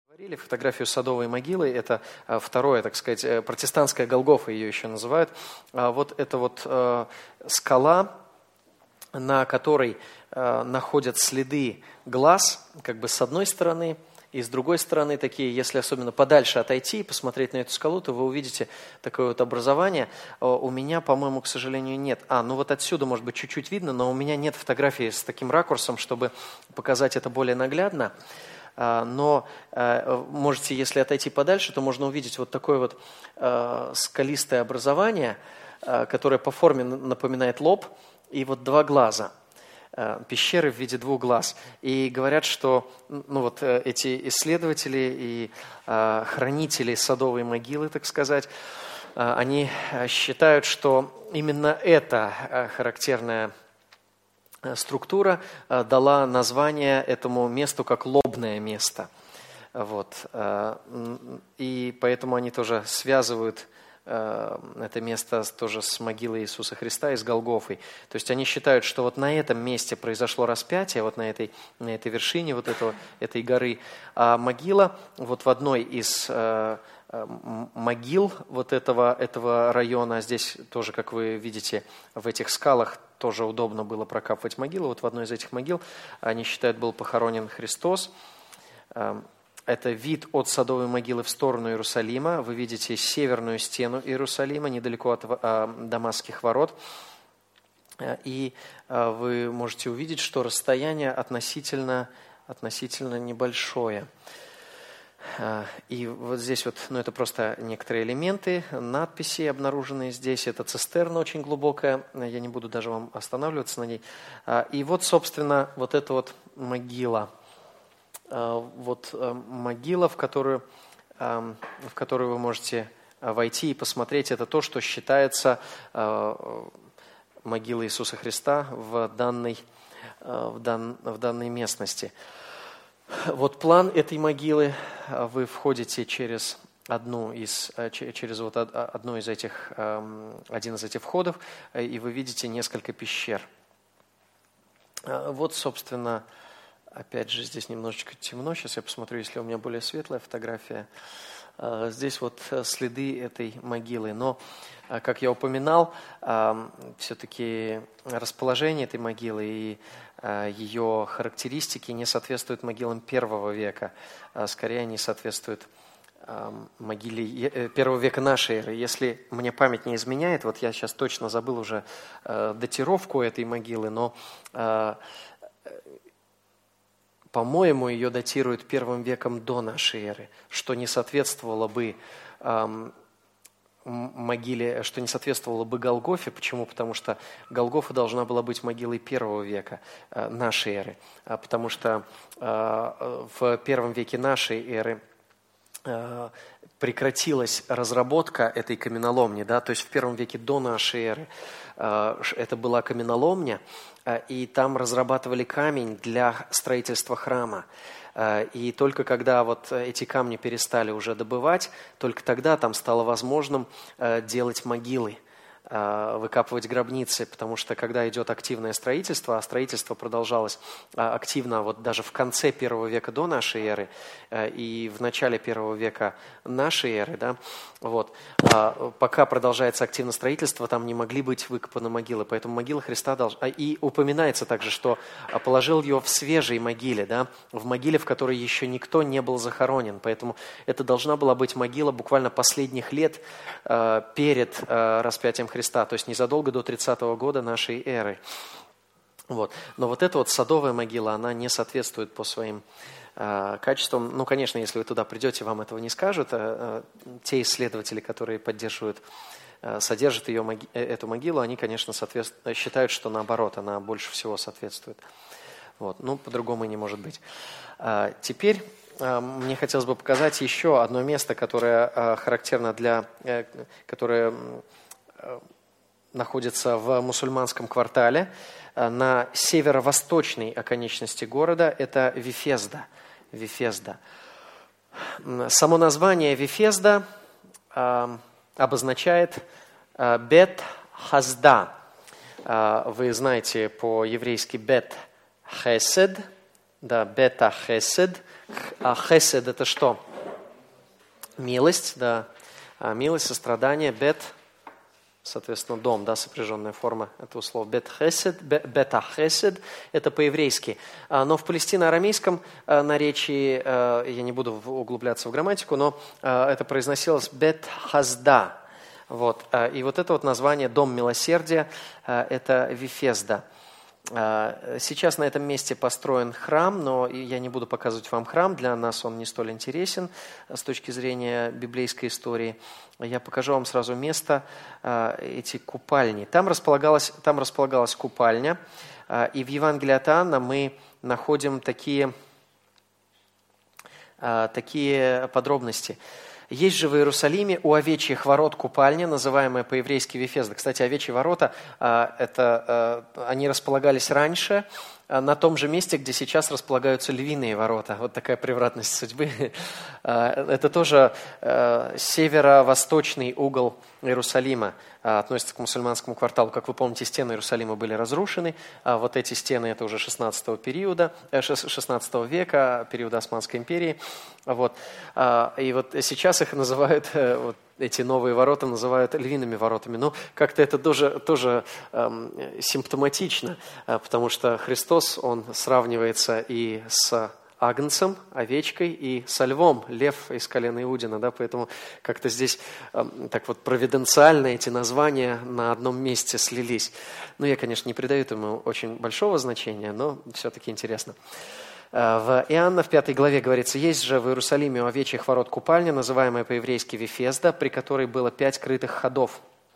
Говорили фотографию Садовой могилы, это второе, так сказать, протестантская Голгофа ее еще называют. Вот это вот скала, на которой находят следы глаз, как бы с одной стороны, и с другой стороны такие, если особенно подальше отойти и посмотреть на эту скалу, то вы увидите такое вот образование. У меня, по-моему, к сожалению, нет. Ну вот отсюда, может быть, чуть-чуть видно, но у меня нет фотографии с таким ракурсом, чтобы показать это более наглядно. Но можете, если отойти подальше, то можно увидеть вот такое вот скалистое образование, которое по форме напоминает лоб, и вот два глаза, пещеры в виде двух глаз. И говорят, что вот эти исследователи и хранители Садовой могилы, так сказать, они считают, что именно эта характерная структура дала название этому месту как лобное место. Вот. И поэтому они тоже связывают это место тоже с могилой Иисуса Христа и с Голгофой. То есть они считают, что вот на этом месте произошло распятие, вот на этой вершине вот этой горы. А могила вот в одной из могил вот этого района, здесь тоже, как вы видите, в этих скалах тоже удобно было прокапывать могилы. Вот в одной из этих могил, они считают, был похоронен Христос. Это вид от Садовой могилы в сторону Иерусалима. Вы видите северную стену Иерусалима, недалеко от Дамасских ворот. И вы можете увидеть, что расстояние относительно небольшое. И вот здесь вот, это просто некоторые элементы, надписи, обнаруженные здесь. Это цистерна очень глубокая, я не буду даже вам останавливаться на ней. И вот, собственно, вот эта вот могила. Вот могила, в которую вы можете войти и посмотреть. Это то, что считается могилой Иисуса Христа в данной местности. Вот план этой могилы. Вы входите через один из этих входов, и вы видите несколько пещер. Вот, собственно, опять же, здесь немножечко темно. Сейчас я посмотрю, если у меня более светлая фотография. Здесь вот следы этой могилы. Но, как я упоминал, все-таки расположение этой могилы и ее характеристики не соответствуют могилам первого века. Скорее, они соответствуют могиле первого века нашей эры. Если мне память не изменяет, вот я сейчас точно забыл уже датировку этой могилы, но по-моему, ее датируют первым веком до нашей эры, что не соответствовало бы могиле, что не соответствовало бы Голгофе. Почему? Потому что Голгофа должна была быть могилой первого века нашей эры. Потому что в первом веке нашей эры прекратилась разработка этой каменоломни, да, то есть в первом веке до нашей эры это была каменоломня, и там разрабатывали камень для строительства храма. И только когда вот эти камни перестали уже добывать, только тогда там стало возможным делать могилы, выкапывать гробницы, потому что когда идет активное строительство, а строительство продолжалось активно вот даже в конце первого века до нашей эры и в начале первого века нашей эры, да, вот, пока продолжается активное строительство, там не могли быть выкопаны могилы, поэтому могила Христа должна... И упоминается также, что положил ее в свежей могиле, да, в могиле, в которой еще никто не был захоронен, поэтому это должна была быть могила буквально последних лет перед распятием Христа, то есть незадолго до 30-го года нашей эры. Вот. Но вот эта вот Садовая могила, она не соответствует по своим качествам. Ну, конечно, если вы туда придете, вам этого не скажут. Те исследователи, которые содержат эту могилу, они, конечно, считают, что наоборот, она больше всего соответствует. Вот. Ну, по-другому не может быть. Теперь мне хотелось бы показать еще одно место, которое характерно которое находится в мусульманском квартале на северо-восточной оконечности города. Это Вифезда. Само название Вифезда обозначает Бет-Хазда. Вы знаете по-еврейски Бет-Хесед, Да, бета хесед. А хесед это что? Милость, да. Милость, сострадание, бет, соответственно, дом, да, сопряженная форма этого слова. Бета хесед, это по-еврейски. Но в палестино-арамейском наречии, я не буду углубляться в грамматику, но это произносилось бет хазда. Вот. И вот это вот название «Дом милосердия» – это Вифезда. Сейчас на этом месте построен храм, но я не буду показывать вам храм, для нас он не столь интересен с точки зрения библейской истории. Я покажу вам сразу место, эти купальни. Там располагалась купальня, и в Евангелии от Иоанна мы находим такие подробности. Есть же в Иерусалиме у овечьих ворот купальня, называемая по-еврейски Вифезда. Кстати, овечьи ворота, они располагались раньше на том же месте, где сейчас располагаются львиные ворота. Вот такая превратность судьбы. Это тоже северо-восточный угол Иерусалима, относится к мусульманскому кварталу. Как вы помните, стены Иерусалима были разрушены. Вот эти стены – это уже 16 века, периода Османской империи. Вот. И вот сейчас их называют, вот эти новые ворота называют львиными воротами. Но как-то это тоже симптоматично, потому что Христос, Он сравнивается и с агнцем, овечкой, и со львом, лев из колена Иудина, да, поэтому как-то здесь так вот провиденциально эти названия на одном месте слились. Ну, я, конечно, не придаю этому очень большого значения, но все-таки интересно. В Иоанна в 5 главе говорится: «Есть же в Иерусалиме у овечьих ворот купальня, называемая по-еврейски Вифезда, при которой было 5 крытых ходов».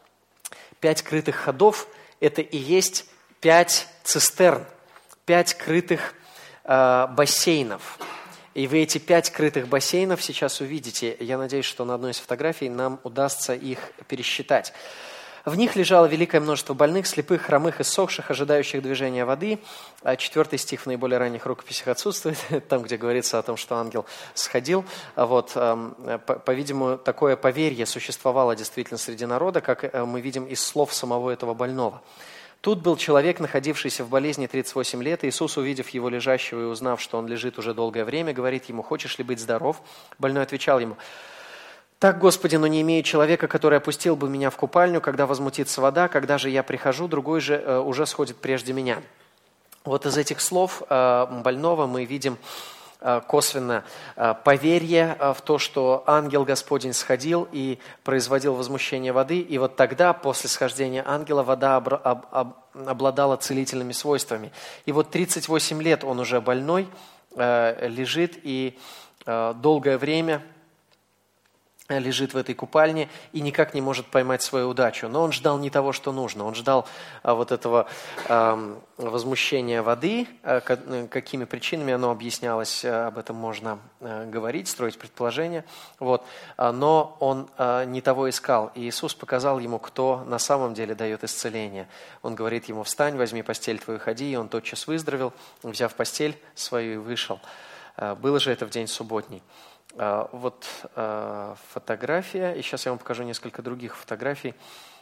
5 крытых ходов – это и есть 5 цистерн, 5 крытых бассейнов. И вы эти 5 крытых бассейнов сейчас увидите. Я надеюсь, что на одной из фотографий нам удастся их пересчитать. В них лежало великое множество больных, слепых, хромых, иссохших, ожидающих движения воды. 4 стих в наиболее ранних рукописях отсутствует, там, где говорится о том, что ангел сходил. Вот, по-видимому, такое поверье существовало действительно среди народа, как мы видим из слов самого этого больного. Тут был человек, находившийся в болезни 38 лет. Иисус, увидев его лежащего и узнав, что он лежит уже долгое время, говорит ему: «Хочешь ли быть здоров?» Больной отвечал ему: «Так, Господи, но не имею человека, который опустил бы меня в купальню, когда возмутится вода, когда же я прихожу, другой же уже сходит прежде меня». Вот из этих слов больного мы видим косвенно поверье в то, что ангел Господень сходил и производил возмущение воды, и вот тогда, после схождения ангела, вода обладала целительными свойствами. И вот 38 лет он уже больной, лежит и долгое время лежит в этой купальне и никак не может поймать свою удачу. Но он ждал не того, что нужно. Он ждал вот этого возмущения воды. Какими причинами оно объяснялось, об этом можно говорить, строить предположения. Вот. Но он не того искал. И Иисус показал ему, кто на самом деле дает исцеление. Он говорит ему: «Встань, возьми постель твою, ходи». И он тотчас выздоровел, взяв постель свою, и вышел. Было же это в день субботний. Вот фотография, и сейчас я вам покажу несколько других фотографий.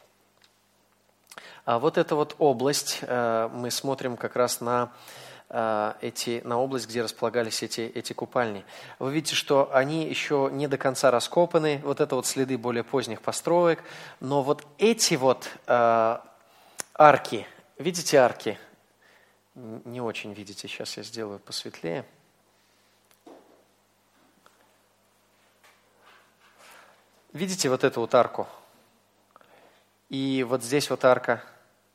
Вот эта вот область, мы смотрим как раз на область, где располагались эти купальни. Вы видите, что они еще не до конца раскопаны, вот это вот следы более поздних построек, но вот эти вот арки, видите арки? Не очень видите, сейчас я сделаю посветлее. Видите вот эту вот арку? И вот здесь вот арка.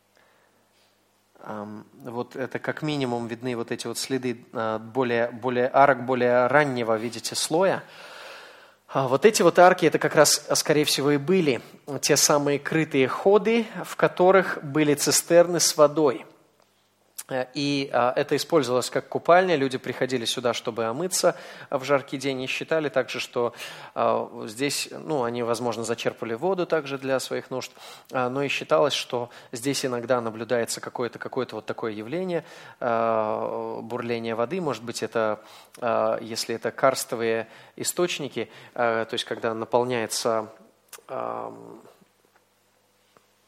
Вот это как минимум видны вот эти вот следы более арок, более раннего, видите, слоя. Вот эти вот арки, это как раз, скорее всего, и были те самые крытые ходы, в которых были цистерны с водой. И это использовалось как купальня, люди приходили сюда, чтобы омыться в жаркий день, и считали также, что здесь, они, возможно, зачерпывали воду также для своих нужд, но и считалось, что здесь иногда наблюдается какое-то вот такое явление, бурление воды, может быть, это, если это карстовые источники, то есть когда наполняется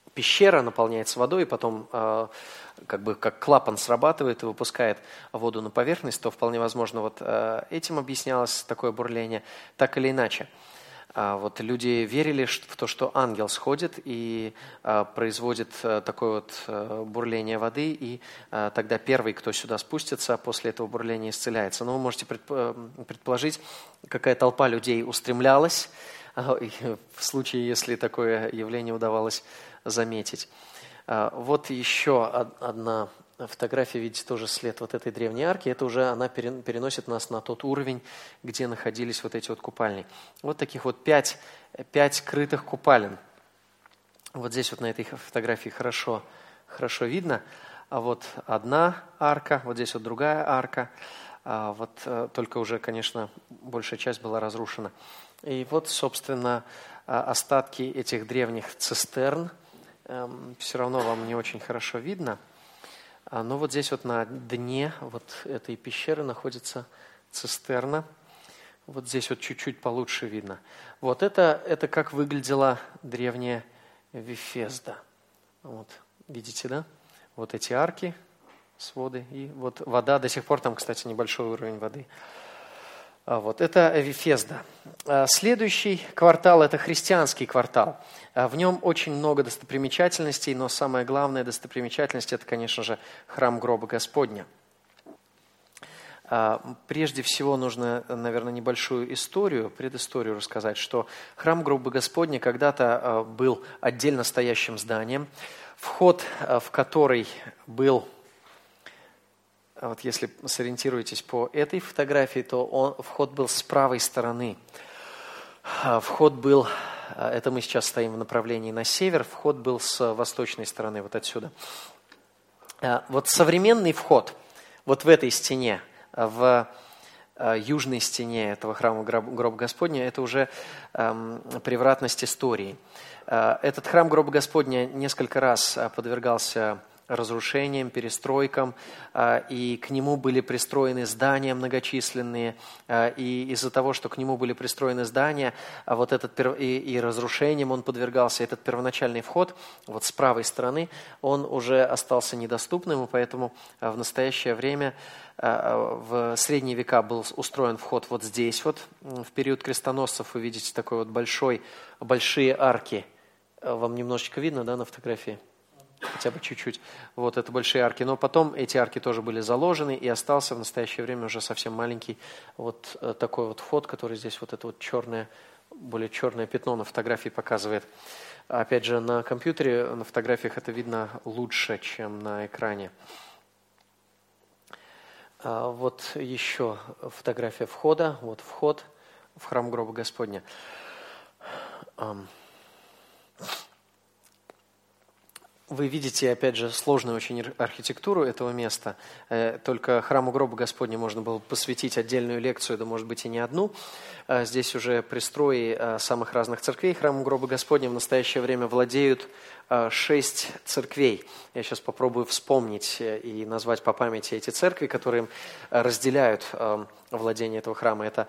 пещера наполняется водой, и потом как бы как клапан срабатывает и выпускает воду на поверхность, то вполне возможно вот этим объяснялось такое бурление, так или иначе. Вот люди верили в то, что ангел сходит и производит такое вот бурление воды, и тогда первый, кто сюда спустится, после этого бурления исцеляется. Но вы можете предположить, какая толпа людей устремлялась в случае, если такое явление удавалось заметить. Вот еще одна фотография, видите, тоже след вот этой древней арки. Это уже она переносит нас на тот уровень, где находились вот эти вот купальни. Вот таких вот 5 крытых купалин. Вот здесь вот на этой фотографии хорошо видно. А вот одна арка, вот здесь вот другая арка. Вот только уже, конечно, большая часть была разрушена. И вот, собственно, остатки этих древних цистерн. Все равно вам не очень хорошо видно. Но вот здесь вот на дне вот этой пещеры находится цистерна. Вот здесь вот чуть-чуть получше видно. Вот это как выглядела древняя Вифезда. Вот, видите, да? Вот эти арки, своды, и вот вода. До сих пор там, кстати, небольшой уровень воды. Вот это Вифезда. Следующий квартал – это христианский квартал. В нем очень много достопримечательностей, но самая главная достопримечательность – это, конечно же, храм гроба Господня. Прежде всего нужно, наверное, небольшую предысторию рассказать, что храм гроба Господня когда-то был отдельно стоящим зданием, вход в который был... Вот если сориентируетесь по этой фотографии, то вход был с правой стороны. Вход был, это мы сейчас стоим в направлении на север, вход был с восточной стороны, вот отсюда. Вот современный вход, вот в этой стене, в южной стене этого храма гроба Господня, это уже превратность истории. Этот храм гроба Господня несколько раз подвергался разрушениям, перестройкам, и к нему были пристроены здания многочисленные, и из-за того, что к нему были пристроены здания, вот и разрушением он подвергался, этот первоначальный вход, вот с правой стороны, он уже остался недоступным, и поэтому в настоящее время в средние века был устроен вход вот здесь вот. В период крестоносцев вы видите такой вот большие арки. Вам немножечко видно, да, на фотографии? Хотя бы чуть-чуть. Вот это большие арки. Но потом эти арки тоже были заложены, и остался в настоящее время уже совсем маленький вот такой вот вход, который здесь вот это вот более черное пятно на фотографии показывает. Опять же, на компьютере, на фотографиях это видно лучше, чем на экране. Вот еще фотография входа. Вот вход в храм гроба Господня. Вы видите, опять же, сложную очень архитектуру этого места. Только храму гроба Господня можно было посвятить отдельную лекцию, да, может быть, и не одну. Здесь уже пристрои самых разных церквей. Храму гроба Господня в настоящее время владеют 6 церквей. Я сейчас попробую вспомнить и назвать по памяти эти церкви, которые разделяют владение этого храма. Это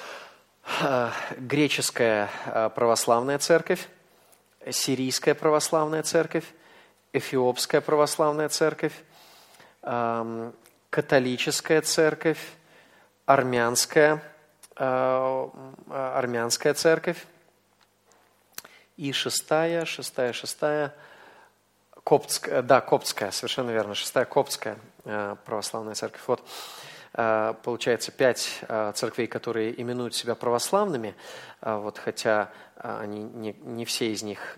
греческая православная церковь, сирийская православная церковь, Эфиопская православная церковь, католическая церковь, армянская церковь и шестая, коптская, совершенно верно, шестая коптская православная церковь. Вот, получается, 5 церквей, которые именуют себя православными, вот, хотя они не все из них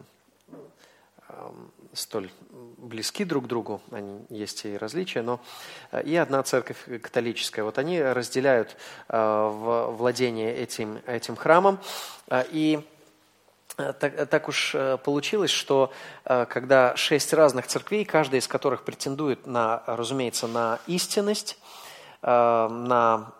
столь близки друг к другу, есть и различия, но и одна церковь католическая. Вот они разделяют владение этим храмом. И так уж получилось, что когда 6 разных церквей, каждая из которых претендует, разумеется, на истинность, на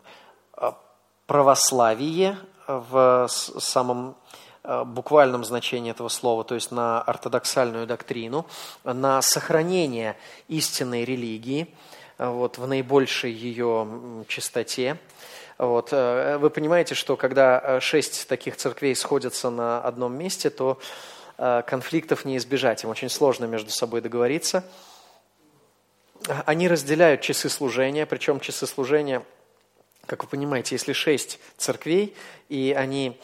православие в самом буквальном значении этого слова, то есть на ортодоксальную доктрину, на сохранение истинной религии вот, в наибольшей ее чистоте. Вот. Вы понимаете, что когда 6 таких церквей сходятся на одном месте, то конфликтов не избежать, им очень сложно между собой договориться. Они разделяют часы служения, причем часы служения, как вы понимаете, если 6 церквей, и они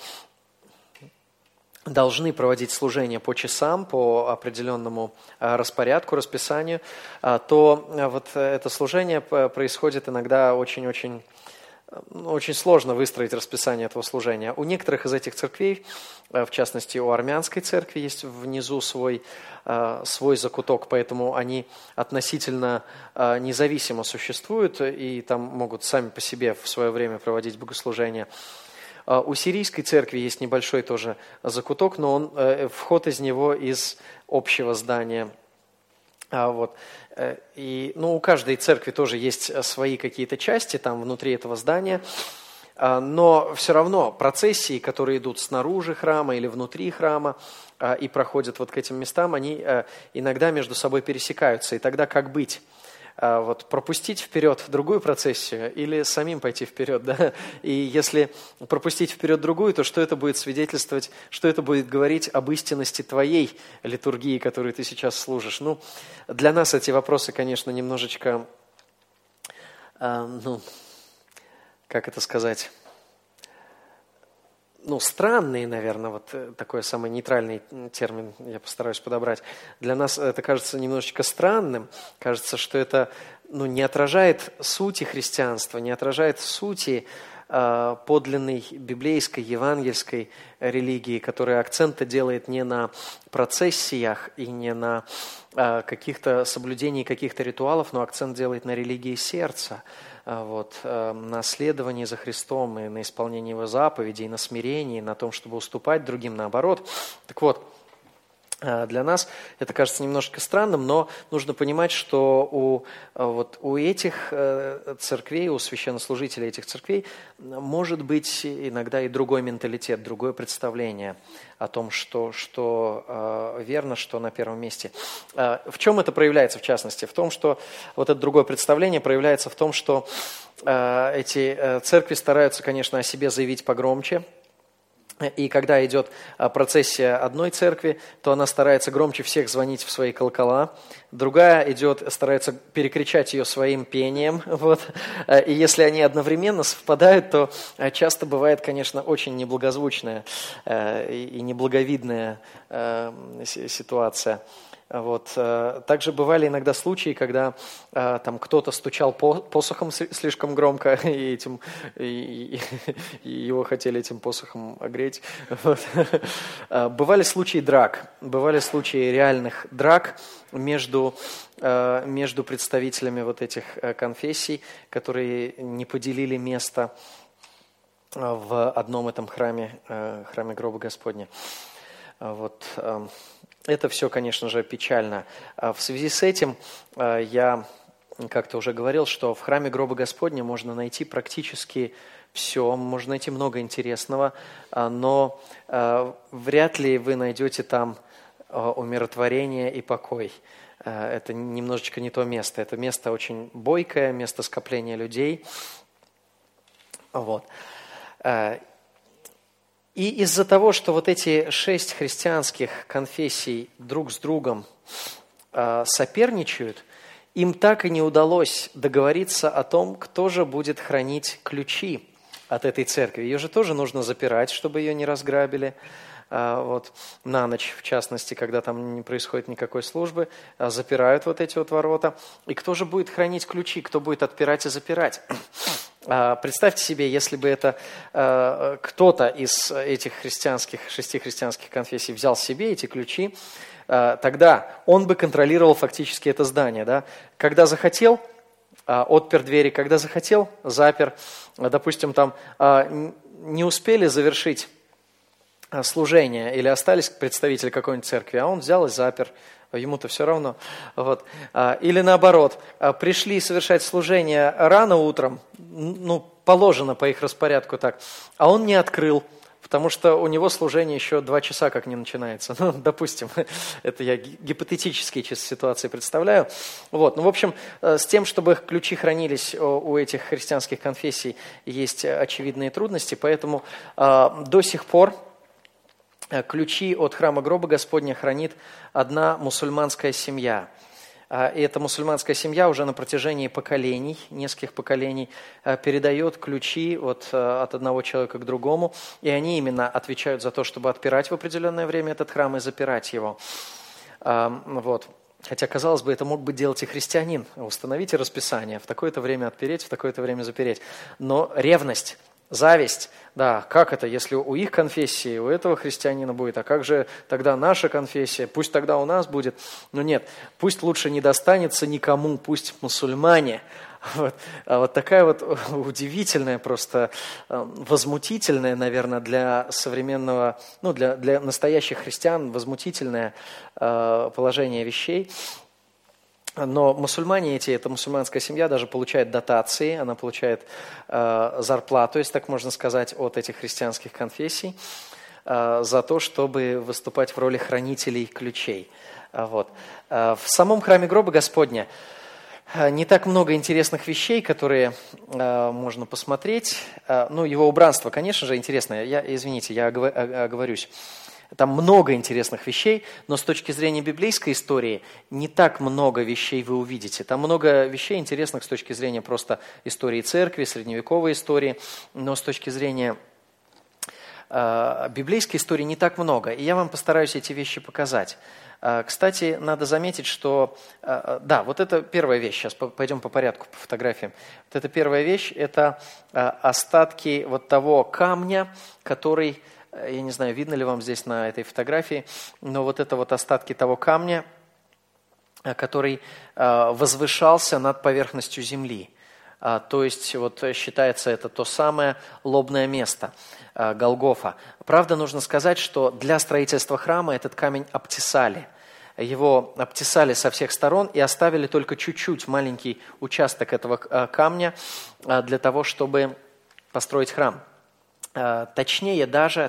должны проводить служение по часам, по определенному распорядку, расписанию, то вот это служение происходит иногда очень сложно выстроить расписание этого служения. У некоторых из этих церквей, в частности у армянской церкви, есть внизу свой закуток, поэтому они относительно независимо существуют и там могут сами по себе в свое время проводить богослужение. У сирийской церкви есть небольшой тоже закуток, но вход из него из общего здания. И, у каждой церкви тоже есть свои какие-то части там внутри этого здания, но все равно процессии, которые идут снаружи храма или внутри храма и проходят вот к этим местам, они иногда между собой пересекаются. И тогда как быть? Пропустить вперед другую процессию или самим пойти вперед, да? И если пропустить вперед другую, то что это будет свидетельствовать, что это будет говорить об истинности твоей литургии, которую ты сейчас служишь? Для нас эти вопросы, конечно, немножечко, как это сказать, странные, наверное, вот такой самый нейтральный термин я постараюсь подобрать. Для нас это кажется немножечко странным, кажется, что это не отражает сути христианства, не отражает сути подлинной библейской, евангельской религии, которая акцента делает не на процессиях и не на каких-то соблюдении каких-то ритуалов, но акцент делает на религии сердца, на следовании за Христом и на исполнении Его заповедей, на смирении, на том, чтобы уступать другим, наоборот. Так вот, для нас это кажется немножко странным, но нужно понимать, что у этих церквей, у священнослужителей этих церквей может быть иногда и другой менталитет, другое представление о том, что верно, что на первом месте. В чем это проявляется, в частности? В том, что вот это другое представление проявляется в том, что эти церкви стараются, конечно, о себе заявить погромче. И когда идет процессия одной церкви, то она старается громче всех звонить в свои колокола. Другая старается перекричать ее своим пением. И если они одновременно совпадают, то часто бывает, конечно, очень неблагозвучная и неблаговидная ситуация. Также бывали иногда случаи, когда там кто-то стучал посохом слишком громко, и его хотели этим посохом огреть. Бывали случаи драк, бывали случаи реальных драк между представителями вот этих конфессий, которые не поделили место в одном этом храме гроба Господня. Это все, конечно же, печально. В связи с этим я как-то уже говорил, что в храме гроба Господня можно найти практически все, можно найти много интересного, но вряд ли вы найдете там умиротворение и покой. Это немножечко не то место. Это место очень бойкое, место скопления людей. И из-за того, что вот эти 6 христианских конфессий друг с другом соперничают, им так и не удалось договориться о том, кто же будет хранить ключи от этой церкви. Ее же тоже нужно запирать, чтобы ее не разграбили. На ночь, в частности, когда там не происходит никакой службы, запирают вот эти вот ворота. И кто же будет хранить ключи, кто будет отпирать и запирать? Представьте себе, если бы это кто-то из этих 6 христианских конфессий взял себе эти ключи, тогда он бы контролировал фактически это здание. Да? Когда захотел, отпер двери, когда захотел, запер. Допустим, там не успели завершить служение или остались представители какой-нибудь церкви, а он взял и запер. Ему-то все равно. Или наоборот, пришли совершать служение рано утром, положено по их распорядку так, а он не открыл, потому что у него служение еще 2 часа как не начинается. Допустим, это я гипотетические ситуации представляю. В общем, с тем, чтобы ключи хранились у этих христианских конфессий, есть очевидные трудности, поэтому до сих пор ключи от храма гроба Господня хранит одна мусульманская семья. И эта мусульманская семья уже на протяжении поколений, нескольких поколений, передает ключи от одного человека к другому, и они именно отвечают за то, чтобы отпирать в определенное время этот храм и запирать его. Вот. Хотя, казалось бы, это мог бы делать и христианин. Установите расписание, в такое-то время отпереть, в такое-то время запереть. Но ревность, зависть, да, как это, если у их конфессии, у этого христианина будет, а как же тогда наша конфессия, пусть тогда у нас будет. Но нет, пусть лучше не достанется никому, пусть мусульмане. Вот. А вот такая вот удивительная, просто возмутительная, наверное, для современного, для настоящих христиан, возмутительное положение вещей. Но мусульмане эта мусульманская семья даже получает дотации, она получает зарплату, если так можно сказать, от этих христианских конфессий за то, чтобы выступать в роли хранителей ключей. Вот. В самом храме гроба Господня не так много интересных вещей, которые можно посмотреть. Его убранство, конечно же, интересное. Извините, я оговорюсь. Там много интересных вещей, но с точки зрения библейской истории не так много вещей вы увидите. Там много вещей интересных с точки зрения просто истории церкви, средневековой истории, но с точки зрения библейской истории не так много. И я вам постараюсь эти вещи показать. Кстати, надо заметить, что... Да, вот это первая вещь. Сейчас пойдем по порядку, по фотографиям. Вот эта первая вещь – это остатки вот того камня, который... Я не знаю, видно ли вам здесь на этой фотографии, но вот это вот остатки того камня, который возвышался над поверхностью земли. То есть вот считается это то самое лобное место, Голгофа. Правда, нужно сказать, что для строительства храма этот камень обтесали. Его обтесали со всех сторон и оставили только чуть-чуть маленький участок этого камня для того, чтобы построить храм. Точнее даже,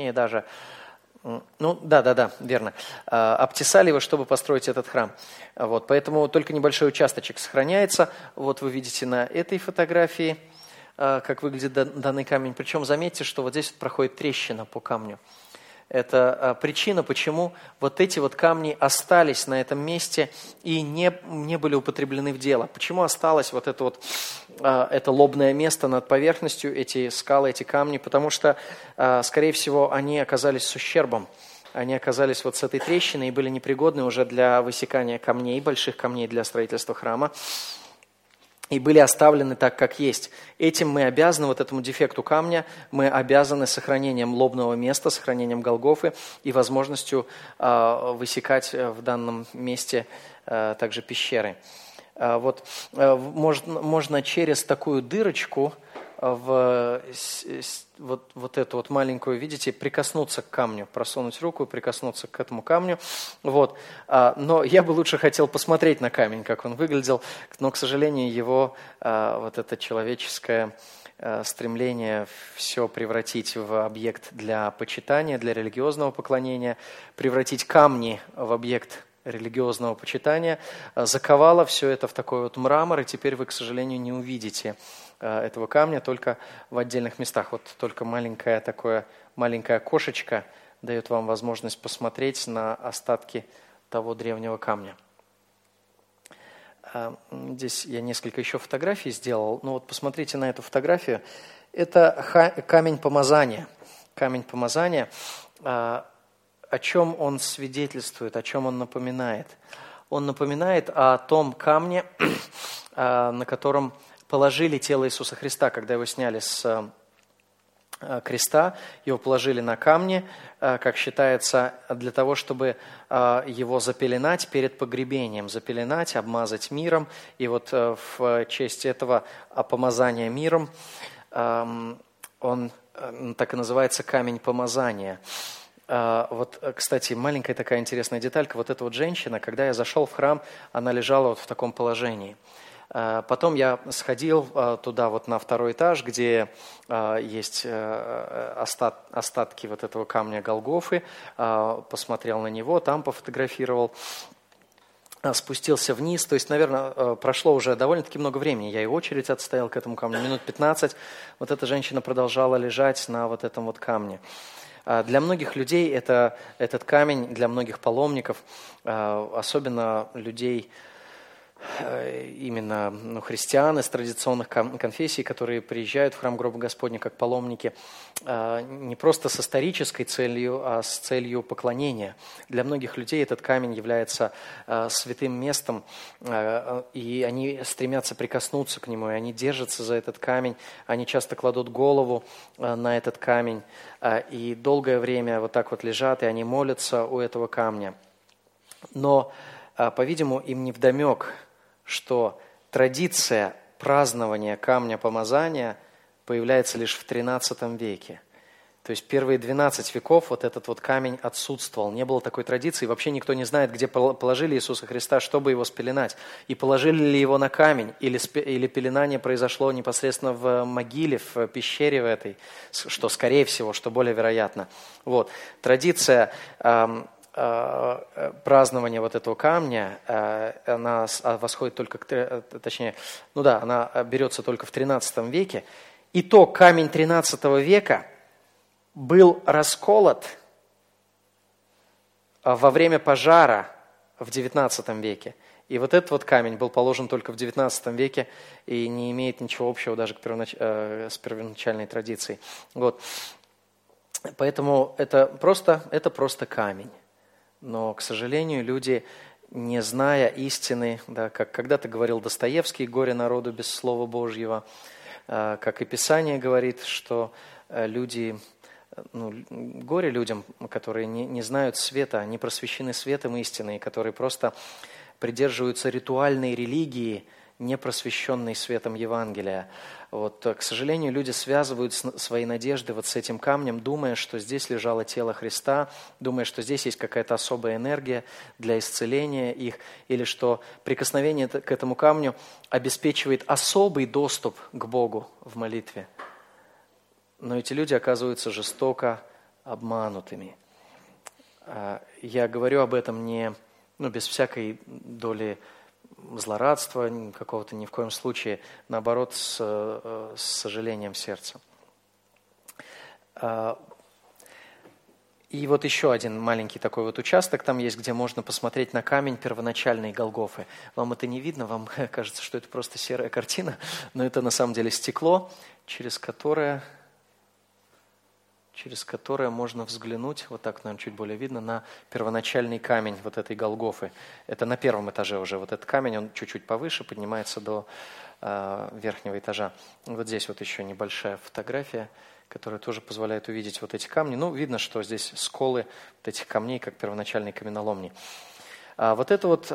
верно, обтесали его, чтобы построить этот храм. Вот, поэтому только небольшой участочек сохраняется. Вот вы видите на этой фотографии, как выглядит данный камень. Причем заметьте, что вот здесь проходит трещина по камню. Это причина, почему вот эти вот камни остались на этом месте и не были употреблены в дело. Почему осталось вот это лобное место над поверхностью, эти скалы, эти камни? Потому что, скорее всего, они оказались с ущербом. Они оказались вот с этой трещиной и были непригодны уже для высекания камней, больших камней для строительства храма. И были оставлены так, как есть. Этим мы обязаны, вот этому дефекту камня, мы обязаны сохранением лобного места, сохранением Голгофы и возможностью высекать в данном месте также пещеры. Вот можно через такую дырочку вот эту вот маленькую, видите, прикоснуться к камню, просунуть руку и прикоснуться к этому камню. Вот. Но я бы лучше хотел посмотреть на камень, как он выглядел, но, к сожалению, его вот это человеческое стремление все превратить в объект для почитания, для религиозного поклонения, превратить камни в объект религиозного почитания, заковало все это в такой вот мрамор, и теперь вы, к сожалению, не увидите этого камня только в отдельных местах. Вот только маленькая окошечко дает вам возможность посмотреть на остатки того древнего камня. Здесь я несколько еще фотографий сделал. Ну вот посмотрите на эту фотографию. Это камень помазания. Камень помазания. О чем он свидетельствует, о чем он напоминает? Он напоминает о том камне, на котором положили тело Иисуса Христа, когда его сняли с креста, его положили на камни, как считается, для того, чтобы его запеленать перед погребением, запеленать, обмазать миром. И вот в честь этого помазания миром он так и называется камень помазания. Вот, кстати, маленькая такая интересная деталька. Вот эта вот женщина, когда я зашел в храм, она лежала вот в таком положении. Потом я сходил туда вот на второй этаж, где есть остатки вот этого камня Голгофы, посмотрел на него, там пофотографировал, спустился вниз. То есть, наверное, прошло уже довольно-таки много времени. Я и очередь отстоял к этому камню, минут 15. Вот эта женщина продолжала лежать на вот этом вот камне. Для многих людей этот камень, для многих паломников, особенно людей, именно христиан из традиционных конфессий, которые приезжают в храм гроба Господня как паломники, не просто с исторической целью, а с целью поклонения. Для многих людей этот камень является святым местом, и они стремятся прикоснуться к нему, и они держатся за этот камень, они часто кладут голову на этот камень, и долгое время вот так вот лежат, и они молятся у этого камня. Но, по-видимому, им невдомек, что традиция празднования камня помазания появляется лишь в XIII веке. То есть первые 12 веков вот этот вот камень отсутствовал, не было такой традиции, вообще никто не знает, где положили Иисуса Христа, чтобы его спеленать, и положили ли его на камень, или пеленание произошло непосредственно в могиле, в пещере в этой, что скорее всего, что более вероятно. Вот. Традиция празднование вот этого камня, она восходит только она берется только в XIII веке. И то камень XIII века был расколот во время пожара в XIX веке. И вот этот вот камень был положен только в XIX веке и не имеет ничего общего даже с первоначальной традицией. Вот. Поэтому это просто камень. Но, к сожалению, люди, не зная истины, да, как когда-то говорил Достоевский, «Горе народу без Слова Божьего», как и Писание говорит, что горе людям, которые не знают света, не просвещены светом истины, которые просто придерживаются ритуальной религии, не просвещенной светом Евангелия. Вот, к сожалению, люди связывают свои надежды вот с этим камнем, думая, что здесь лежало тело Христа, думая, что здесь есть какая-то особая энергия для исцеления их, или что прикосновение к этому камню обеспечивает особый доступ к Богу в молитве. Но эти люди оказываются жестоко обманутыми. Я говорю об этом не без всякой доли злорадства какого-то, ни в коем случае, наоборот, с сожалением сердца. И вот еще один маленький такой вот участок там есть, где можно посмотреть на камень первоначальной Голгофы. Вам это не видно, вам кажется, что это просто серая картина, но это на самом деле стекло, через которое можно взглянуть, вот так, наверное, чуть более видно, на первоначальный камень вот этой Голгофы. Это на первом этаже уже. Вот этот камень, он чуть-чуть повыше, поднимается до верхнего этажа. Вот здесь вот еще небольшая фотография, которая тоже позволяет увидеть вот эти камни. Видно, что здесь сколы вот этих камней, как первоначальные каменоломни. Вот это вот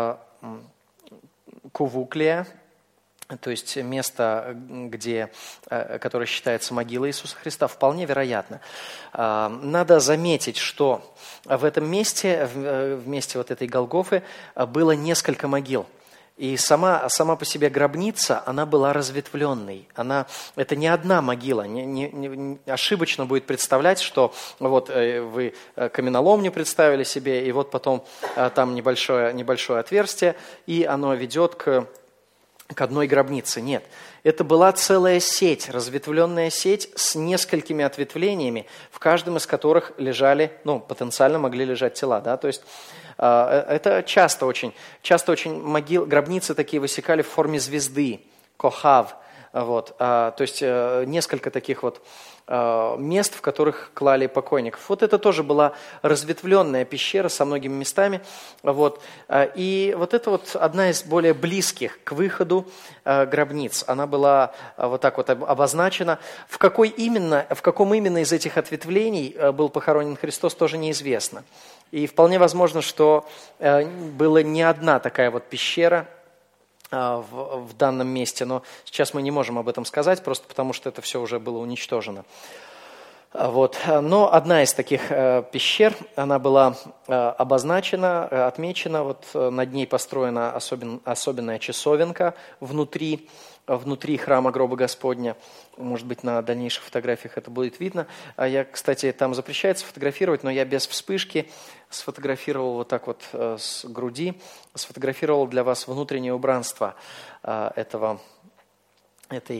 Кувуклия, то есть место, которое считается могилой Иисуса Христа, вполне вероятно. Надо заметить, что в этом месте, в месте вот этой Голгофы, было несколько могил. И сама по себе гробница, она была разветвленной. Это не одна могила. Ошибочно будет представлять, что вот вы каменоломню представили себе, и вот потом там небольшое отверстие, и оно ведет к одной гробнице. Нет. Это была целая сеть, разветвленная сеть с несколькими ответвлениями, в каждом из которых потенциально могли лежать тела. Да? То есть это часто очень гробницы такие высекали в форме звезды, кохав. Вот. То есть несколько таких вот мест, в которых клали покойников. Вот это тоже была разветвленная пещера со многими местами. Вот. И вот это вот одна из более близких к выходу гробниц. Она была вот так вот обозначена. В каком именно из этих ответвлений был похоронен Христос, тоже неизвестно. И вполне возможно, что была не одна такая вот пещера в данном месте, но сейчас мы не можем об этом сказать, просто потому что это все уже было уничтожено. Вот. Но одна из таких пещер, она была обозначена, отмечена, вот над ней построена особенная часовенка внутри храма гроба Господня. Может быть, на дальнейших фотографиях это будет видно. Кстати, там запрещается фотографировать, но я без вспышки сфотографировал вот так вот с груди, сфотографировал для вас внутреннее убранство этой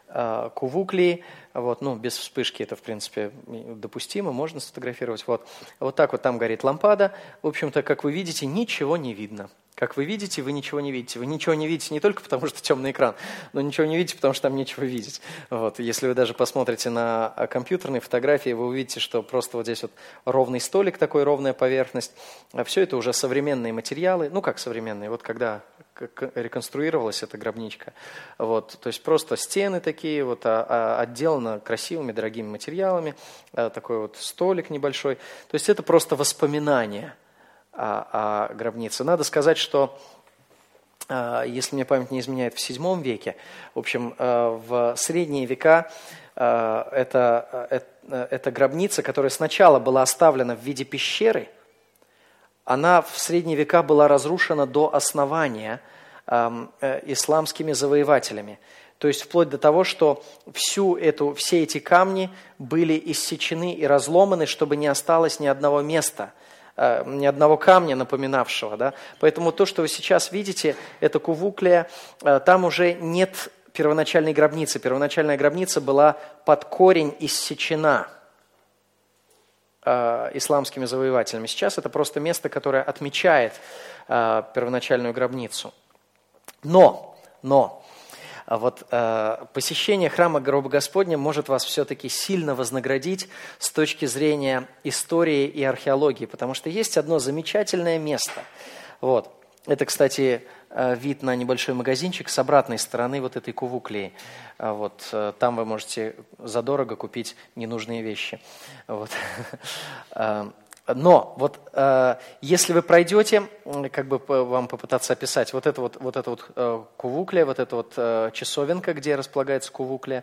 кувуклии. Вот, ну, без вспышки это, в принципе, допустимо, можно сфотографировать. Вот так вот там горит лампада. В общем-то, как вы видите, ничего не видно. Как вы видите, вы ничего не видите. Вы ничего не видите не только потому, что темный экран, но ничего не видите, потому что там нечего видеть. Вот. Если вы даже посмотрите на компьютерные фотографии, вы увидите, что просто вот здесь вот ровный столик, такой ровная поверхность. А все это уже современные материалы. Ну, как современные? Вот когда реконструировалась эта гробничка. Вот. То есть просто стены такие, вот, отделаны красивыми, дорогими материалами. Такой вот столик небольшой. То есть это просто воспоминание о гробнице. Надо сказать, что, если мне память не изменяет, в VII веке, в общем, в средние века эта гробница, которая сначала была оставлена в виде пещеры, она в средние века была разрушена до основания исламскими завоевателями. То есть вплоть до того, что все эти камни были иссечены и разломаны, чтобы не осталось ни одного места, ни одного камня напоминавшего. Да? Поэтому то, что вы сейчас видите, это кувуклия, там уже нет первоначальной гробницы. Первоначальная гробница была под корень иссечена исламскими завоевателями. Сейчас это просто место, которое отмечает первоначальную гробницу. Но вот посещение храма Гроба Господня может вас все-таки сильно вознаградить с точки зрения истории и археологии, потому что есть одно замечательное место. Вот. Это, кстати, вид на небольшой магазинчик с обратной стороны вот этой кувуклии. Вот. Там вы можете задорого купить ненужные вещи. Вот. Но вот если вы пройдете, как бы вам попытаться описать, вот эта вот кувуклия, вот эта вот часовенка, где располагается кувуклия,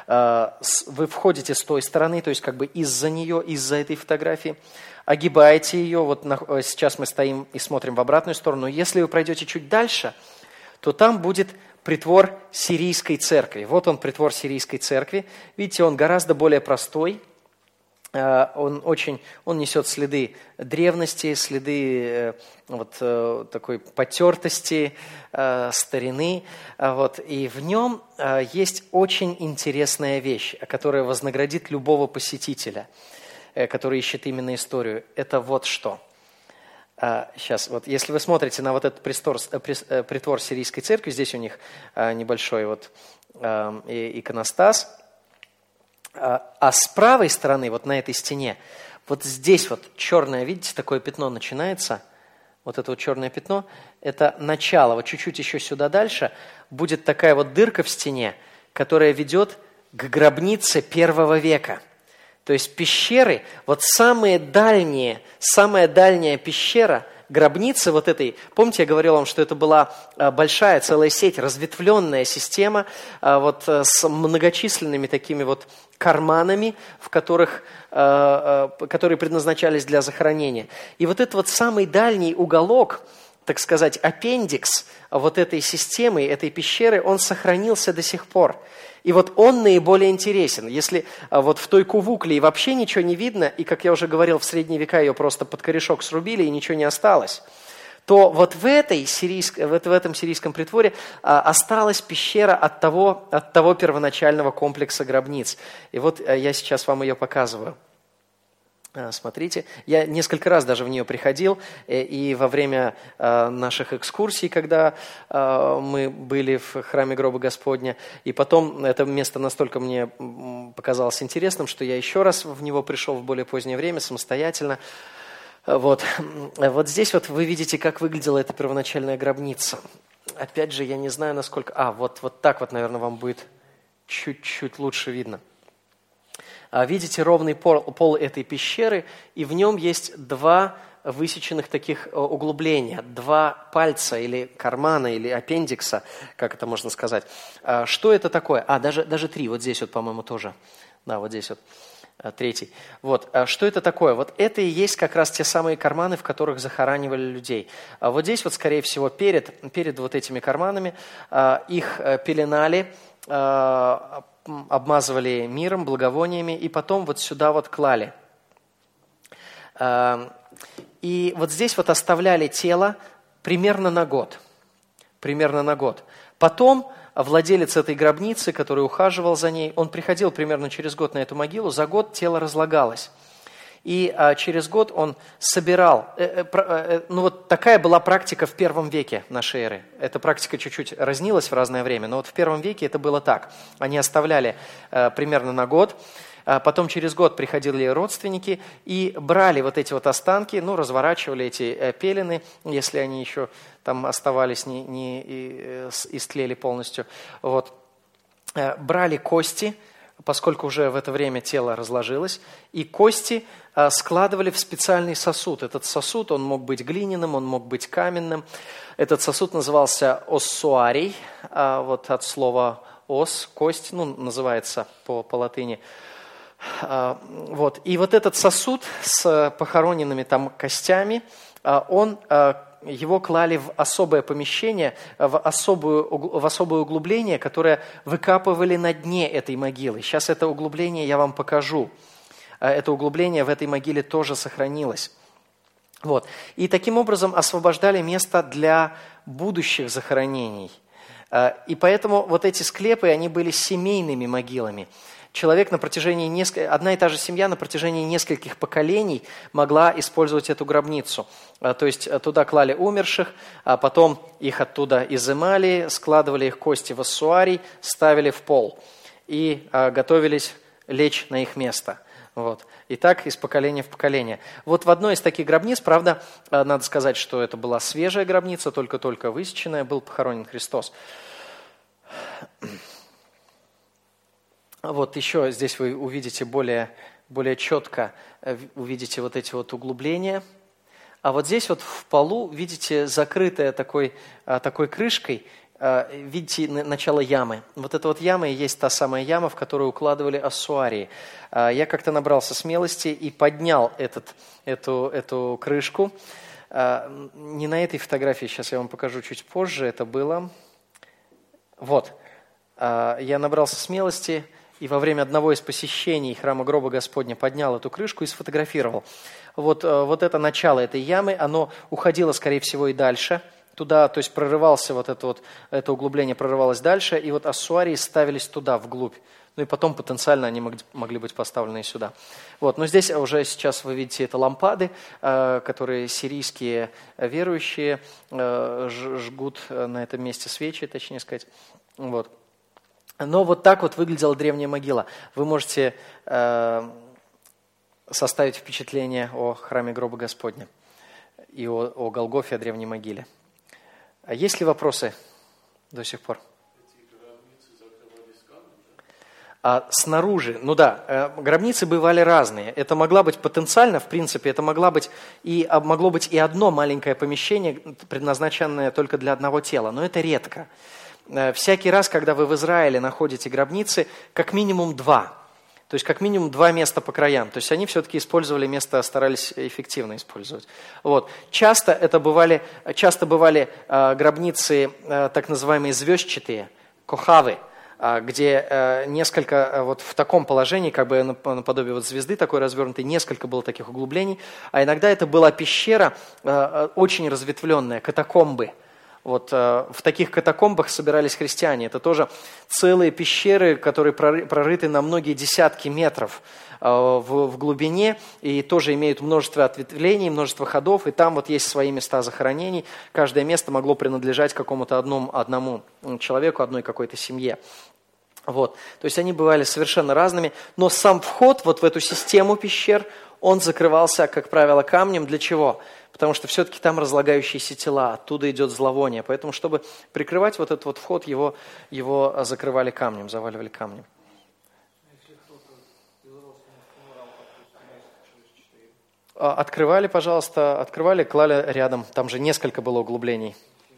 вы входите с той стороны, то есть как бы из-за нее, из-за этой фотографии, огибаете ее, вот сейчас мы стоим и смотрим в обратную сторону. Если вы пройдете чуть дальше, то там будет притвор сирийской церкви. Вот он, притвор сирийской церкви. Видите, он гораздо более простой. Он несет следы древности, следы такой потертости, старины. Вот. И в нем есть очень интересная вещь, которая вознаградит любого посетителя, который ищет именно историю. Это вот что. Сейчас, вот, если вы смотрите на вот этот притвор сирийской церкви, здесь у них небольшой вот иконостас. А с правой стороны, вот на этой стене, вот здесь вот черное, видите, такое пятно начинается, вот это вот черное пятно, это начало, вот чуть-чуть еще сюда дальше, будет такая вот дырка в стене, которая ведет к гробнице 1 века. То есть пещеры, вот самая дальняя пещера, гробницы вот этой, помните, я говорил вам, что это была большая целая сеть, разветвленная система вот с многочисленными такими вот карманами, которые предназначались для захоронения. И вот этот вот самый дальний уголок, так сказать, аппендикс вот этой системы, этой пещеры, он сохранился до сих пор. И вот он наиболее интересен. Если вот в той кувуклии вообще ничего не видно, и, как я уже говорил, в средние века ее просто под корешок срубили, и ничего не осталось, то вот в этом сирийском притворе осталась пещера от того первоначального комплекса гробниц. И вот я сейчас вам ее показываю. Смотрите, я несколько раз даже в нее приходил, и во время наших экскурсий, когда мы были в храме Гроба Господня, и потом это место настолько мне показалось интересным, что я еще раз в него пришел в более позднее время самостоятельно. Вот здесь вот вы видите, как выглядела эта первоначальная гробница. Опять же, я не знаю, насколько... Вот так вот, наверное, вам будет чуть-чуть лучше видно. Видите ровный пол этой пещеры, и в нем есть 2 высеченных таких углубления, 2 пальца или кармана, или аппендикса, как это можно сказать. Что это такое? Даже 3, вот здесь вот, по-моему, тоже. Да, вот здесь вот 3. Вот, что это такое? Вот это и есть как раз те самые карманы, в которых захоранивали людей. Вот здесь вот, скорее всего, перед вот этими карманами их пеленали, обмазывали миром, благовониями, и потом вот сюда вот клали. И вот здесь вот оставляли тело примерно на год. Потом владелец этой гробницы, который ухаживал за ней, он приходил примерно через год на эту могилу, за год тело разлагалось. И через год он собирал, ну вот такая была практика в первом веке нашей эры. Эта практика чуть-чуть разнилась в разное время, но вот в первом веке это было так. Они оставляли примерно на год, потом через год приходили родственники и брали вот эти вот останки, ну разворачивали эти пелены, если они еще там оставались, не истлели полностью. Вот. Брали кости, поскольку уже в это время тело разложилось, и кости складывали в специальный сосуд. Этот сосуд, он мог быть глиняным, он мог быть каменным. Этот сосуд назывался оссуарий, вот от слова ос, кость, ну, называется по латыни. Вот. И вот этот сосуд с похороненными там костями, его клали в особое помещение, в особое углубление, которое выкапывали на дне этой могилы. Сейчас это углубление я вам покажу. Это углубление в этой могиле тоже сохранилось. Вот. И таким образом освобождали место для будущих захоронений. И поэтому вот эти склепы, они были семейными могилами. Человек одна и та же семья на протяжении нескольких поколений могла использовать эту гробницу. То есть туда клали умерших, а потом их оттуда изымали, складывали их кости в оссуарий, ставили в пол и готовились лечь на их место. Вот. И так из поколения в поколение. Вот в одной из таких гробниц, правда, надо сказать, что это была свежая гробница, только-только высеченная, был похоронен Христос. Вот еще здесь вы увидите более четко, увидите вот эти вот углубления. А вот здесь вот в полу, видите, закрытая такой крышкой, видите начало ямы. Вот эта вот яма и есть та самая яма, в которую укладывали оссуарии. Я как-то набрался смелости и поднял эту крышку. Не на этой фотографии, сейчас я вам покажу чуть позже, это было. Вот. Я набрался смелости и во время одного из посещений храма гроба Господня поднял эту крышку и сфотографировал. Вот это начало этой ямы, оно уходило, скорее всего, и дальше туда, то есть прорывался это углубление прорывалось дальше, и вот оссуарии ставились туда, вглубь. Ну и потом потенциально они могли быть поставлены и сюда. Вот. Но здесь уже сейчас вы видите, это лампады, которые сирийские верующие жгут на этом месте свечи, точнее сказать. Вот. Но вот так вот выглядела древняя могила. Вы можете составить впечатление о храме гроба Господня и о Голгофе, о древней могиле. А есть ли вопросы до сих пор? Снаружи, ну да, гробницы бывали разные. Это могла быть потенциально, в принципе, это могло быть и одно маленькое помещение, предназначенное только для одного тела, но это редко. Всякий раз, когда вы в Израиле находите гробницы, как минимум два. То есть как минимум два места по краям. То есть они все-таки использовали место, старались эффективно использовать. Вот. Часто бывали гробницы так называемые звездчатые, кохавы, где несколько вот в таком положении, как бы наподобие вот звезды такой развернутой, несколько было таких углублений. А иногда это была пещера очень разветвленная, катакомбы. Вот в таких катакомбах собирались христиане. Это тоже целые пещеры, которые прорыты на многие десятки метров в глубине и тоже имеют множество ответвлений, множество ходов, и там вот есть свои места захоронений. Каждое место могло принадлежать какому-то одному человеку, одной какой-то семье. Вот. То есть они бывали совершенно разными, но сам вход вот в эту систему пещер, он закрывался, как правило, камнем. Для чего? Потому что все-таки там разлагающиеся тела, оттуда идет зловоние. Поэтому, чтобы прикрывать вот этот вот вход, его закрывали камнем, заваливали камнем. Открывали, пожалуйста, клали рядом. Там же несколько было углублений.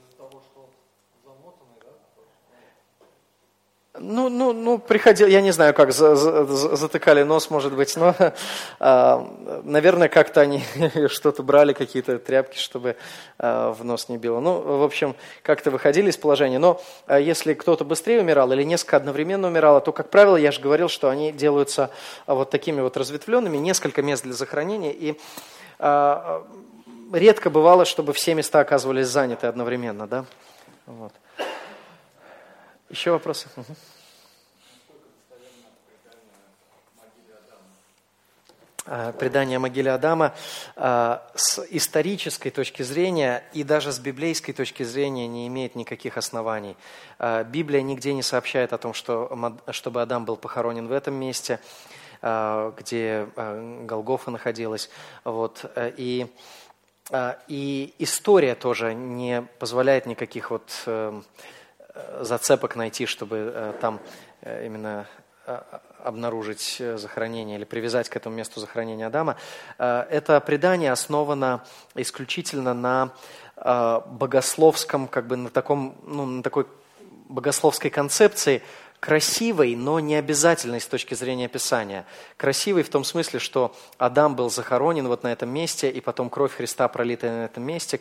Ну, приходил, я не знаю, как затыкали нос, может быть, но, наверное, как-то они что-то брали, какие-то тряпки, чтобы в нос не било. Ну, в общем, как-то выходили из положения. Но если кто-то быстрее умирал или несколько одновременно умирало, то, как правило, я же говорил, что они делаются вот такими вот разветвленными, несколько мест для захоронения, и редко бывало, чтобы все места оказывались заняты одновременно, да, вот. Еще вопросы? Предание о могиле Адама с исторической точки зрения и даже с библейской точки зрения не имеет никаких оснований. Библия нигде не сообщает о том, чтобы Адам был похоронен в этом месте, где Голгофа находилась. Вот. И история тоже не позволяет никаких зацепок найти, чтобы там именно обнаружить захоронение или привязать к этому месту захоронения Адама. Это предание основано исключительно на богословском, на такой богословской концепции, красивой, но не обязательной с точки зрения Писания. Красивой в том смысле, что Адам был захоронен вот на этом месте, и потом кровь Христа, пролитая на этом месте,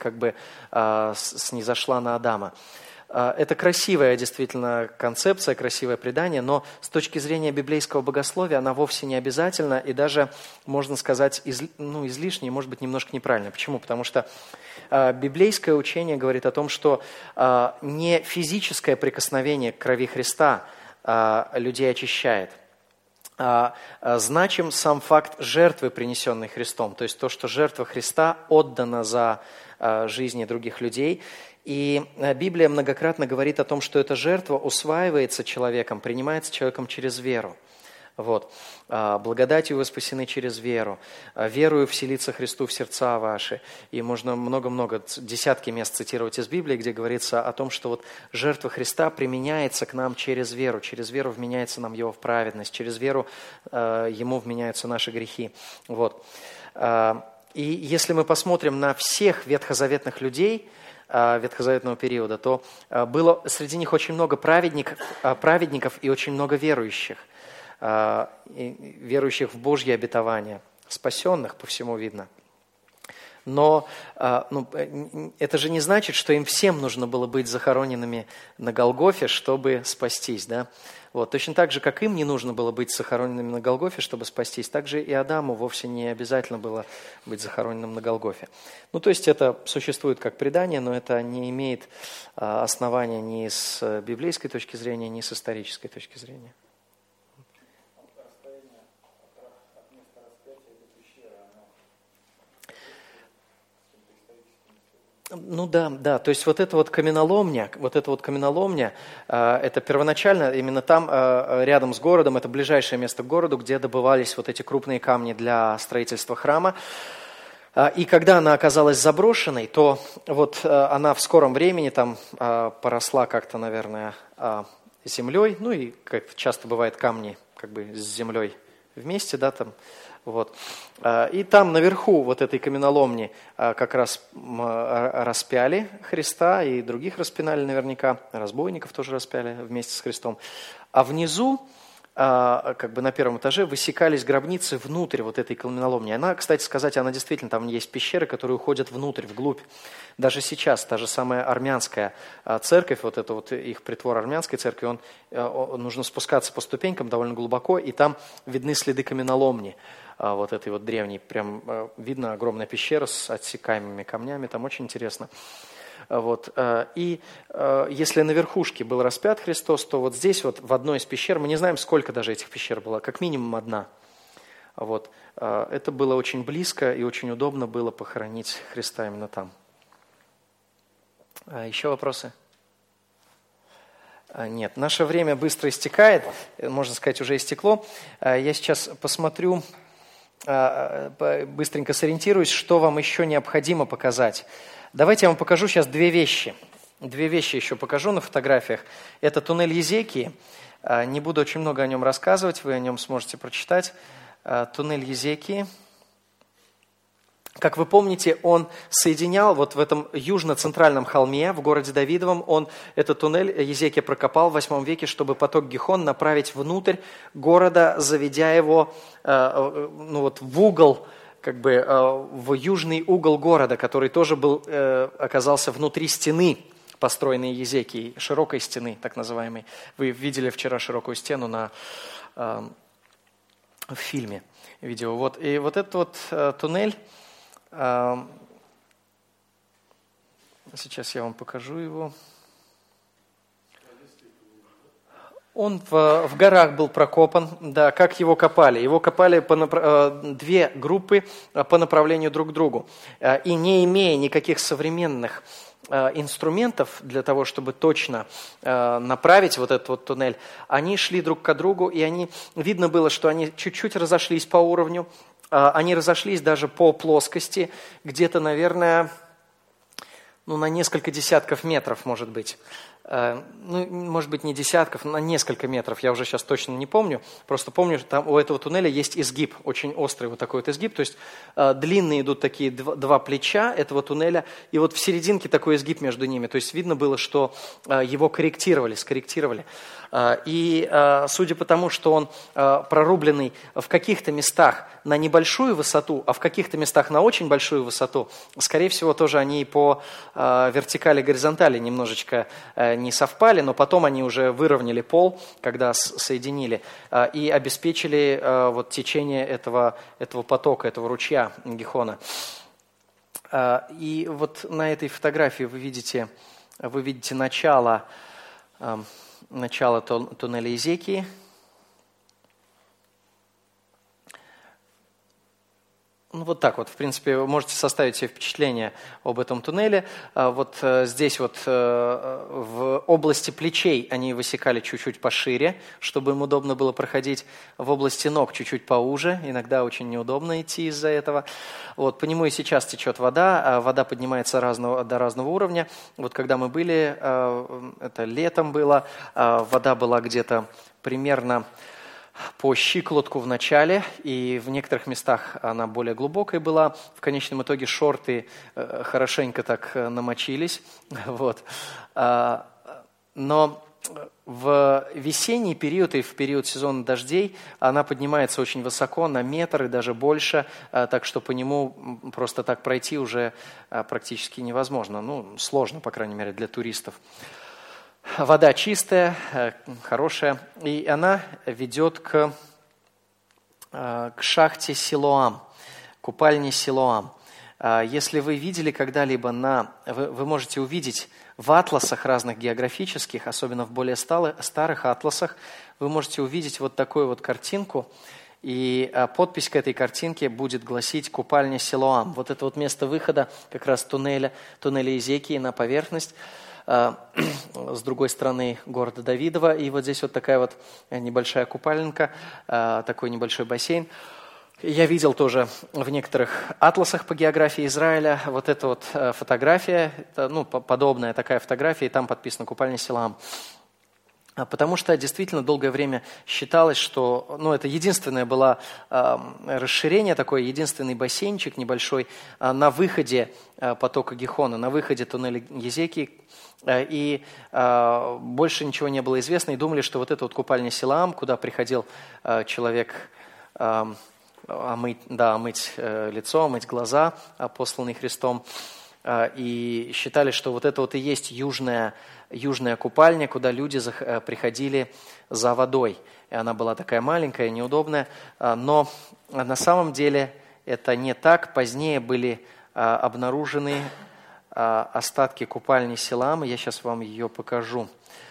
снизошла на Адама. Это красивая действительно концепция, красивое предание, но с точки зрения библейского богословия она вовсе не обязательна и даже, можно сказать, излишне, может быть, немножко неправильно. Почему? Потому что библейское учение говорит о том, что не физическое прикосновение к крови Христа людей очищает. Значим сам факт жертвы, принесенной Христом, то есть то, что жертва Христа отдана за жизни других людей. И Библия многократно говорит о том, что эта жертва усваивается человеком, принимается человеком через веру. Вот. Благодатью вы спасены через веру. Верую вселиться Христу в сердца ваши. И можно много-много, десятки мест цитировать из Библии, где говорится о том, что жертва Христа применяется к нам через веру. Через веру вменяется нам Его в праведность. Через веру Ему вменяются наши грехи. Вот. И если мы посмотрим на всех ветхозаветных людей ветхозаветного периода, то было среди них очень много праведников и очень много верующих в Божье обетование, спасенных, по всему видно. Но это же не значит, что им всем нужно было быть захороненными на Голгофе, чтобы спастись. Да? Вот. Точно так же, как им не нужно было быть захороненными на Голгофе, чтобы спастись, так же и Адаму вовсе не обязательно было быть захороненным на Голгофе. То есть это существует как предание, но это не имеет основания ни с библейской точки зрения, ни с исторической точки зрения. Да, то есть эта каменоломня, это первоначально именно там, рядом с городом, это ближайшее место к городу, где добывались эти крупные камни для строительства храма. И когда она оказалась заброшенной, то она в скором времени там поросла как-то, наверное, землей, и как часто бывает камни с землей вместе, да, там. И там наверху этой каменоломни как раз распяли Христа, и других распинали наверняка, разбойников тоже распяли вместе с Христом. А внизу, на первом этаже, высекались гробницы внутрь этой каменоломни. Она, кстати сказать, она действительно, там есть пещеры, которые уходят внутрь, вглубь. Даже сейчас, та же самая армянская церковь, их притвор армянской церкви, нужно спускаться по ступенькам довольно глубоко, и там видны следы каменоломни. Этой древней, прям видно огромная пещера с отсекаемыми камнями, там очень интересно. И если на верхушке был распят Христос, то здесь, в одной из пещер, мы не знаем, сколько даже этих пещер было, как минимум одна. Это было очень близко и очень удобно было похоронить Христа именно там. Еще вопросы? Нет, наше время быстро истекает, можно сказать, уже истекло. Я сейчас посмотрю, быстренько сориентируюсь, что вам еще необходимо показать. Давайте я вам покажу сейчас две вещи. Две вещи еще покажу на фотографиях. Это туннель Езекии. Не буду очень много о нем рассказывать, вы о нем сможете прочитать. Туннель Езекии. Как вы помните, он соединял в этом южно-центральном холме в городе Давидовом, этот туннель Езекия прокопал в 8 веке, чтобы поток Гихон направить внутрь города, заведя его в угол, в южный угол города, который тоже оказался внутри стены, построенной Езекией, широкой стены, так называемой. Вы видели вчера широкую стену в фильме, видео. И этот туннель, сейчас я вам покажу его. Он в горах был прокопан, да, как его копали? Его копали две группы по направлению друг к другу. И не имея никаких современных инструментов для того, чтобы точно направить вот этот вот туннель, они шли друг к другу, и видно было, что они чуть-чуть разошлись по уровню, они разошлись даже по плоскости, где-то, наверное, на несколько десятков метров, может быть. Может быть, не десятков, на несколько метров, я уже сейчас точно не помню. Просто помню, что там у этого туннеля есть изгиб, очень острый вот такой вот изгиб. То есть длинные идут такие два плеча этого туннеля, и вот в серединке такой изгиб между ними. То есть видно было, что его скорректировали. И судя по тому, что он прорубленный в каких-то местах на небольшую высоту, а в каких-то местах на очень большую высоту, скорее всего, тоже они по вертикали, горизонтали немножечко не совпали, но потом они уже выровняли пол, когда соединили, и обеспечили вот течение этого потока, этого ручья Гихона. И вот на этой фотографии вы видите начало туннеля Изекии. Вот так вот, в принципе, вы можете составить себе впечатление об этом туннеле. Вот здесь вот в области плечей они высекали чуть-чуть пошире, чтобы им удобно было проходить. В области ног чуть-чуть поуже, иногда очень неудобно идти из-за этого. Вот, по нему и сейчас течет вода, вода поднимается до разного уровня. Вот когда мы были, это летом было, вода была где-то примерно по щиколотку в начале, и в некоторых местах она более глубокой была. В конечном итоге шорты хорошенько так намочились. Вот. Но в весенний период и в период сезона дождей она поднимается очень высоко, на метр и даже больше, так что по нему просто так пройти уже практически невозможно. Сложно, по крайней мере, для туристов. Вода чистая, хорошая, и она ведет к шахте Силоам, купальне Силоам. Если вы видели когда-либо вы можете увидеть в атласах разных географических, особенно в более старых атласах, вы можете увидеть вот такую вот картинку, и подпись к этой картинке будет гласить «Купальня Силоам». Вот это вот место выхода как раз туннеля Изекии на поверхность. С другой стороны города Давидова. И вот здесь вот такая вот небольшая купальненка, такой небольшой бассейн. Я видел тоже в некоторых атласах по географии Израиля вот эта вот фотография, подобная такая фотография, и там подписано «Купальня Силоам». Потому что действительно долгое время считалось, что это единственное было расширение, такой единственный бассейнчик небольшой на выходе потока Гихона, на выходе туннеля Изекии. И больше ничего не было известно, и думали, что вот это вот купальня Силоам, куда приходил человек омыть лицо, омыть глаза, посланный Христом, и считали, что вот это вот и есть южная купальня, куда люди приходили за водой. И она была такая маленькая, неудобная, но на самом деле это не так. Позднее были обнаружены остатки купальни Силоам, и я сейчас вам ее покажу.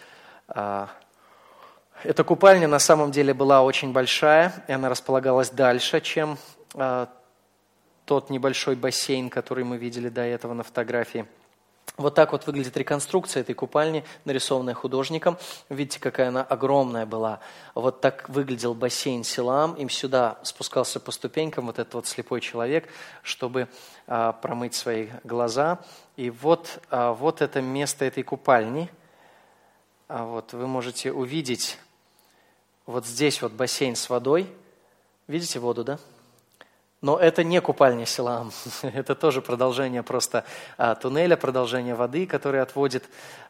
Эта купальня на самом деле была очень большая, и она располагалась дальше, чем тот небольшой бассейн, который мы видели до этого на фотографии. Вот так вот выглядит реконструкция этой купальни, нарисованная художником. Видите, какая она огромная была. Вот так выглядел бассейн Силоам. Им сюда спускался по ступенькам вот этот вот слепой человек, чтобы промыть свои глаза. И вот это место этой купальни. Вот вы можете увидеть вот здесь вот бассейн с водой. Видите воду, да? Но это не купальня Силоам, это тоже продолжение просто туннеля, продолжение воды, который отводит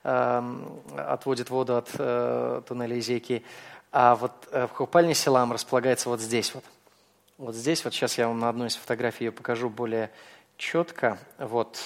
воду от туннеля Изекии. А вот купальня Силоам располагается вот здесь вот. Вот здесь вот, сейчас я вам на одной из фотографий ее покажу более четко. Вот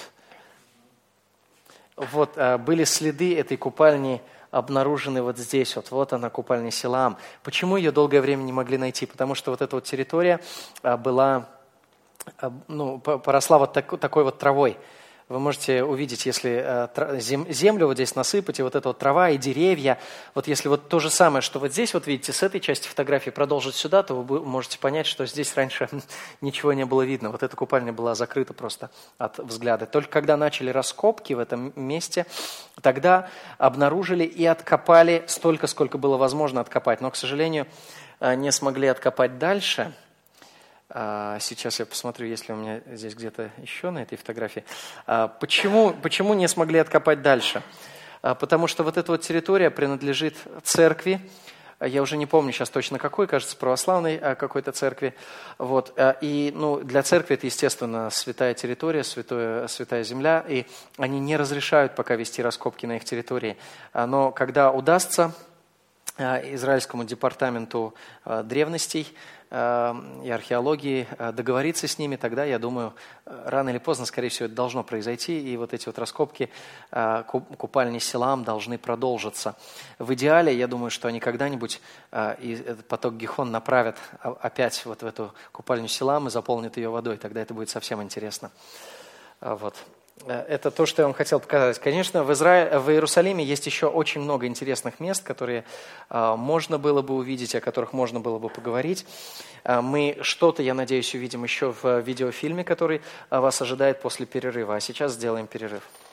были следы этой купальни обнаружены вот здесь вот. Вот она, купальня Силоам. Почему ее долгое время не могли найти? Потому что вот эта вот территория поросла вот такой вот травой. Вы можете увидеть, если землю вот здесь насыпать, и вот эта вот трава и деревья, вот если вот то же самое, что вот здесь, вот видите, с этой части фотографии продолжить сюда, то вы можете понять, что здесь раньше ничего не было видно. Вот эта купальня была закрыта просто от взгляда. Только когда начали раскопки в этом месте, тогда обнаружили и откопали столько, сколько было возможно откопать. Но, к сожалению, не смогли откопать дальше. Сейчас я посмотрю, есть ли у меня здесь где-то еще на этой фотографии. Почему не смогли откопать дальше? Потому что вот эта вот территория принадлежит церкви. Я уже не помню сейчас точно какой, кажется, православной какой-то церкви. Вот. И для церкви это, естественно, святая территория, святая земля. И они не разрешают пока вести раскопки на их территории. Но когда удастся израильскому департаменту древностей и археологии договориться с ними, тогда, я думаю, рано или поздно, скорее всего, это должно произойти, и вот эти вот раскопки купальни Силаам должны продолжиться. В идеале, я думаю, что они когда-нибудь этот поток Гихон направят опять вот в эту купальню Силаам и заполнят ее водой, тогда это будет совсем интересно. Вот. Это то, что я вам хотел показать. Конечно, в Иерусалиме есть еще очень много интересных мест, которые можно было бы увидеть, о которых можно было бы поговорить. Мы что-то, я надеюсь, увидим еще в видеофильме, который вас ожидает после перерыва. А сейчас сделаем перерыв.